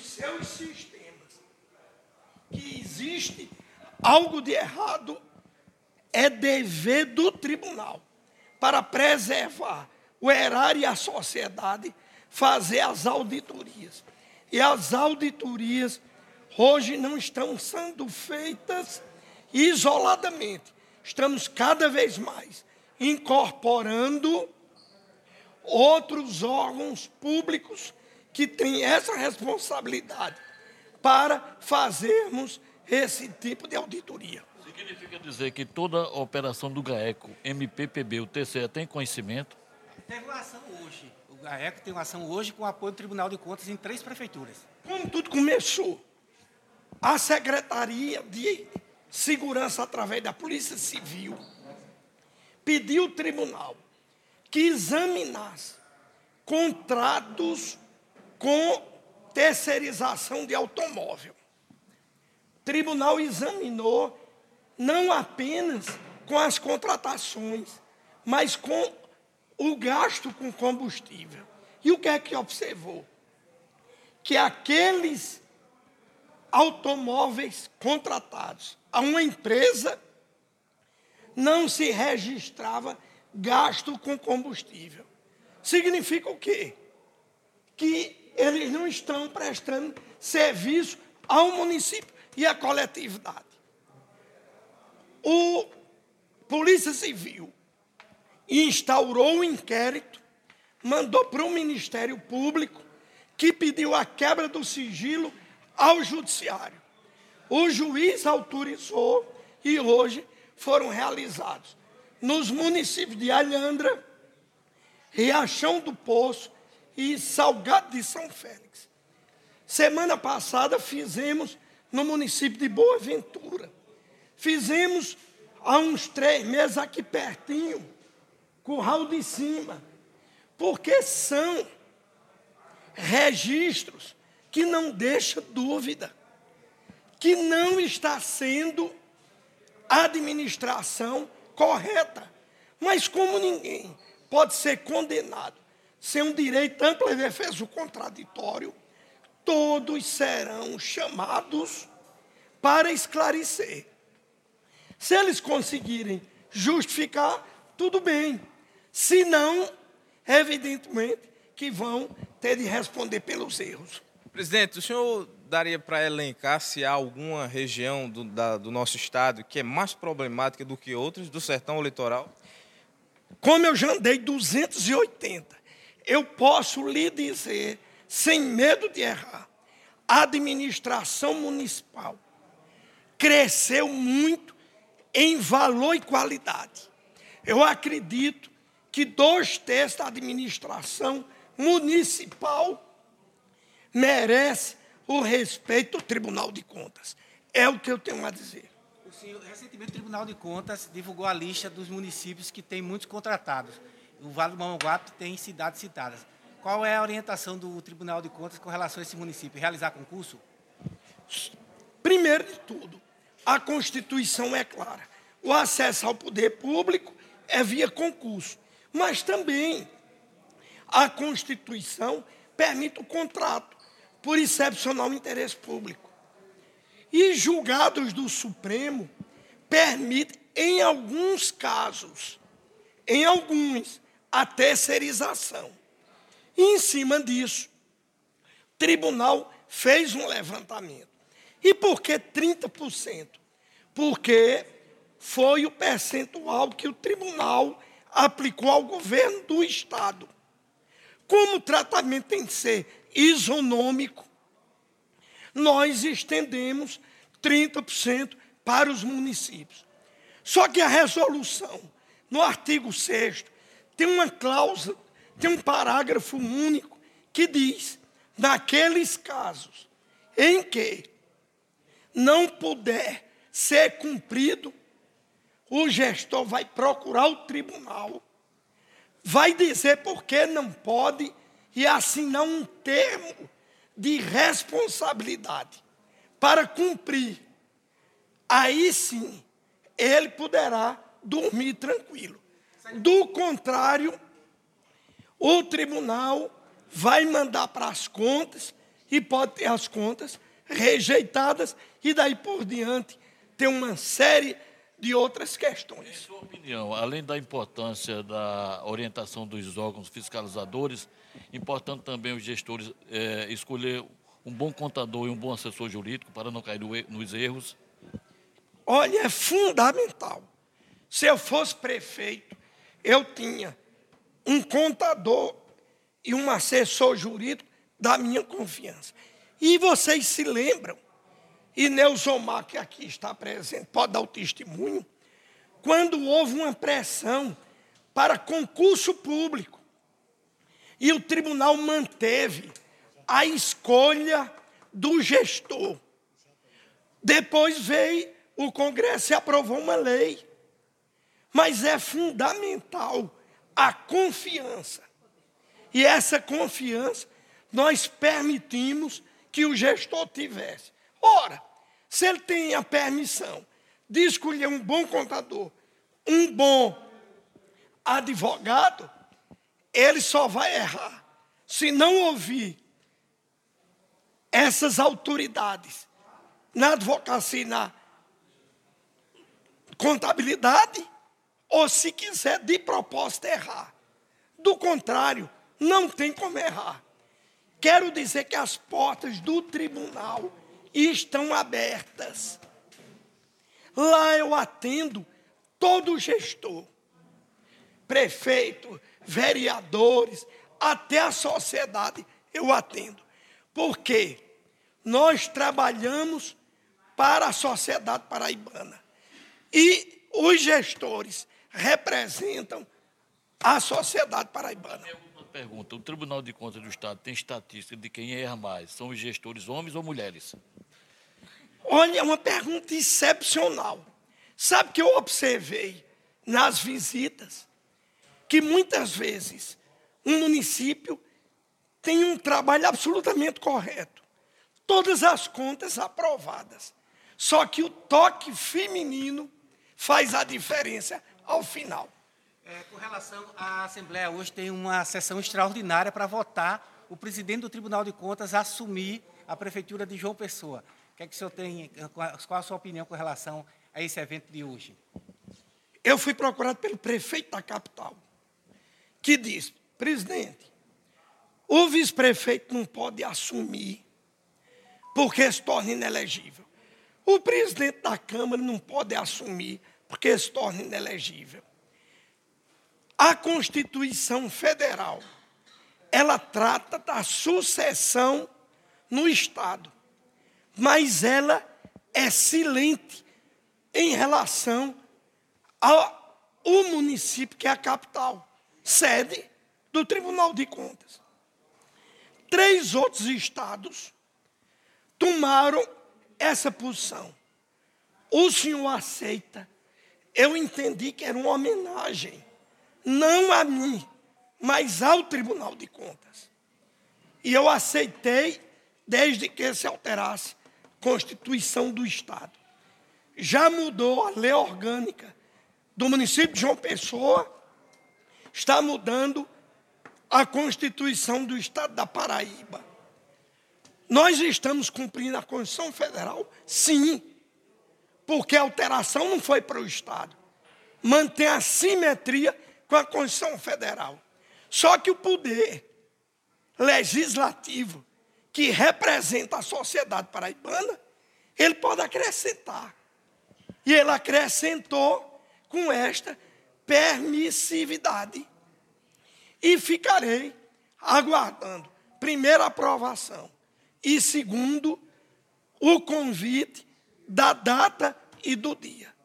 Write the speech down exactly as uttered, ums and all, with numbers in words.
seus sistemas que existe algo de errado, é dever do tribunal, para preservar o erário e a sociedade, fazer as auditorias. E as auditorias hoje não estão sendo feitas isoladamente. Estamos cada vez mais incorporando outros órgãos públicos que têm essa responsabilidade para fazermos esse tipo de auditoria. Significa dizer que toda a operação do GAECO, M P P B, o T C E, tem conhecimento? Teve uma ação hoje. O GAECO tem uma ação hoje com apoio do Tribunal de Contas em três prefeituras. Como tudo começou, a Secretaria de Segurança, através da Polícia Civil, pediu ao tribunal que examinasse contratos com terceirização de automóvel. O tribunal examinou não apenas com as contratações, mas com o gasto com combustível. E o que é que observou? Que aqueles automóveis contratados a uma empresa não se registrava gasto com combustível. Significa o quê? Que eles não estão prestando serviço ao município e à coletividade. O Polícia Civil instaurou um inquérito, mandou para o Ministério Público, que pediu a quebra do sigilo ao Judiciário. O juiz autorizou e hoje foram realizados nos municípios de Alhandra, Riachão do Poço e Salgado de São Félix. Semana passada fizemos no município de Boa Ventura. Fizemos há uns três meses aqui pertinho, Curral de Cima, porque são registros que não deixam dúvida, que não está sendo a administração correta. Mas como ninguém pode ser condenado sem um direito à ampla defesa do contraditório, todos serão chamados para esclarecer. Se eles conseguirem justificar, tudo bem. Se não, evidentemente que vão ter de responder pelos erros. Presidente, o senhor daria para elencar se há alguma região do, da, do nosso estado que é mais problemática do que outras, do sertão litoral? Como eu já andei duzentos e oitenta, eu posso lhe dizer, sem medo de errar, a administração municipal cresceu muito em valor e qualidade. Eu acredito que dois terços da administração municipal merece o respeito do Tribunal de Contas. É o que eu tenho a dizer. O senhor, recentemente, o Tribunal de Contas divulgou a lista dos municípios que têm muitos contratados. O Vale do Mamanguape tem cidades citadas. Qual é a orientação do Tribunal de Contas com relação a esse município? Realizar concurso? Primeiro de tudo, a Constituição é clara. O acesso ao poder público é via concurso. Mas também a Constituição permite o contrato por excepcional interesse público. E julgados do Supremo permitem, em alguns casos, em alguns, a terceirização. E, em cima disso, o tribunal fez um levantamento. E por que trinta por cento? Porque foi o percentual que o tribunal aplicou ao governo do Estado. Como o tratamento tem que ser isonômico, nós estendemos trinta por cento para os municípios. Só que a resolução, no artigo sexto, tem uma cláusula, tem um parágrafo único que diz, naqueles casos em que não puder ser cumprido, o gestor vai procurar o tribunal, vai dizer por que não pode e assinar um termo de responsabilidade para cumprir. Aí sim, ele poderá dormir tranquilo. Do contrário, o tribunal vai mandar para as contas e pode ter as contas rejeitadas e daí por diante tem uma série de outras questões. Em sua opinião, além da importância da orientação dos órgãos fiscalizadores, importante também os gestores é, escolher um bom contador e um bom assessor jurídico para não cair nos erros? Olha, é fundamental. Se eu fosse prefeito, eu tinha um contador e um assessor jurídico da minha confiança. E vocês se lembram, e Neusomar, que aqui está presente, pode dar o testemunho, quando houve uma pressão para concurso público, e o tribunal manteve a escolha do gestor. Depois veio o Congresso e aprovou uma lei. Mas é fundamental a confiança. E essa confiança nós permitimos que o gestor tivesse. Ora, se ele tem a permissão de escolher um bom contador, um bom advogado, ele só vai errar se não ouvir essas autoridades na advocacia e na contabilidade, ou se quiser de propósito errar. Do contrário, não tem como errar. Quero dizer que as portas do tribunal estão abertas. Lá eu atendo todo gestor, prefeito, vereadores, até a sociedade eu atendo. Porque nós trabalhamos para a sociedade paraibana. E os gestores representam a sociedade paraibana. Uma pergunta, o Tribunal de Contas do Estado tem estatística de quem erra mais? São os gestores homens ou mulheres? Olha, é uma pergunta excepcional. Sabe que eu observei nas visitas que muitas vezes um município tem um trabalho absolutamente correto. Todas as contas aprovadas. Só que o toque feminino faz a diferença ao final. É, com relação à Assembleia, hoje tem uma sessão extraordinária para votar o presidente do Tribunal de Contas assumir a Prefeitura de João Pessoa. O que é que o senhor tem, qual a sua opinião com relação a esse evento de hoje? Eu fui procurado pelo prefeito da capital, que disse, presidente, o vice-prefeito não pode assumir porque se torna inelegível. O presidente da Câmara não pode assumir porque se torna inelegível. A Constituição Federal, ela trata da sucessão no Estado, mas ela é silente em relação ao município, que é a capital, sede do Tribunal de Contas. Três outros estados tomaram essa posição. O senhor aceita? Eu entendi que era uma homenagem, não a mim, mas ao Tribunal de Contas. E eu aceitei desde que se alterasse a Constituição do Estado. Já mudou a lei orgânica do município de João Pessoa, está mudando a Constituição do Estado da Paraíba. Nós estamos cumprindo a Constituição Federal? Sim, porque a alteração não foi para o Estado. Mantém a simetria com a Constituição Federal. Só que o poder legislativo, que representa a sociedade paraibana, ele pode acrescentar. E ele acrescentou com esta permissividade. E ficarei aguardando, primeiro, a aprovação, e segundo, o convite da data e do dia.